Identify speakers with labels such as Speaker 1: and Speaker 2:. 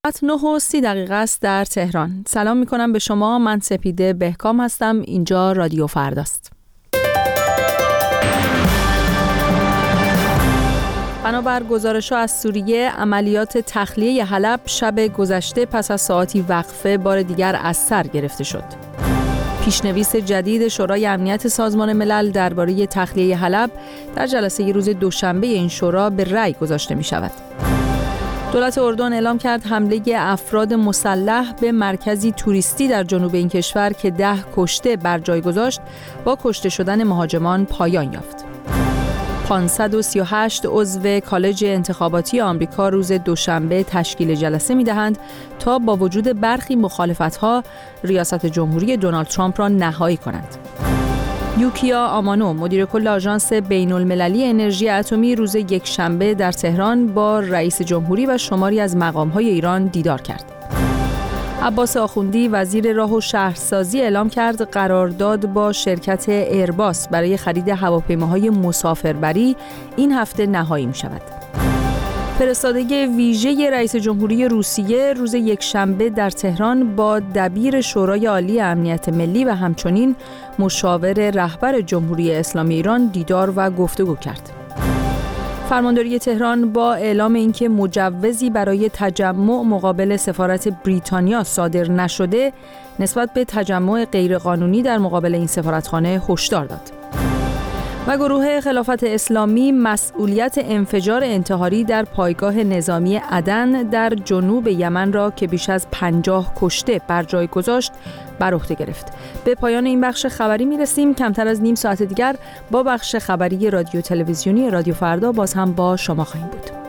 Speaker 1: 9:30 است در تهران. سلام میکنم به شما. من سپیده بهکام هستم. اینجا رادیو فرداست. بنابر گزارش‌ها از سوریه، عملیات تخلیه حلب شب گذشته پس از ساعاتی وقفه بار دیگر از سر گرفته شد. پیشنویس جدید شورای امنیت سازمان ملل درباره تخلیه حلب در جلسه روز دوشنبه این شورا به رأی گذاشته می‌شود. دولت اردن اعلام کرد حمله افراد مسلح به مرکزی توریستی در جنوب این کشور که 10 کشته بر جای گذاشت با کشته شدن مهاجمان پایان یافت. 538 عضو کالج انتخاباتی آمریکا روز دوشنبه تشکیل جلسه می‌دهند تا با وجود برخی مخالفت‌ها ریاست جمهوری دونالد ترامپ را نهایی کنند. یوکیا آمانو، مدیر کل آژانس بین‌المللی انرژی اتمی، روز یکشنبه در تهران با رئیس جمهوری و شماری از مقام‌های ایران دیدار کرد. عباس آخوندی، وزیر راه و شهرسازی، اعلام کرد قرارداد با شرکت ایرباس برای خرید هواپیماهای مسافربری این هفته نهایی می‌شود. فرستادگی ویژه رئیس جمهوری روسیه روز یکشنبه در تهران با دبیر شورای عالی امنیت ملی و همچنین مشاور رهبر جمهوری اسلامی ایران دیدار و گفتگو کرد. فرمانداری تهران با اعلام اینکه مجوزی برای تجمع مقابل سفارت بریتانیا صادر نشده، نسبت به تجمع غیرقانونی در مقابل این سفارتخانه هشدار داد. و گروه خلافت اسلامی مسئولیت انفجار انتحاری در پایگاه نظامی عدن در جنوب یمن را که بیش از 50 کشته بر جای گذاشت بر عهده گرفت. به پایان این بخش خبری میرسیم. کمتر از نیم ساعت دیگر با بخش خبری رادیو تلویزیونی رادیو فردا باز هم با شما خواهیم بود.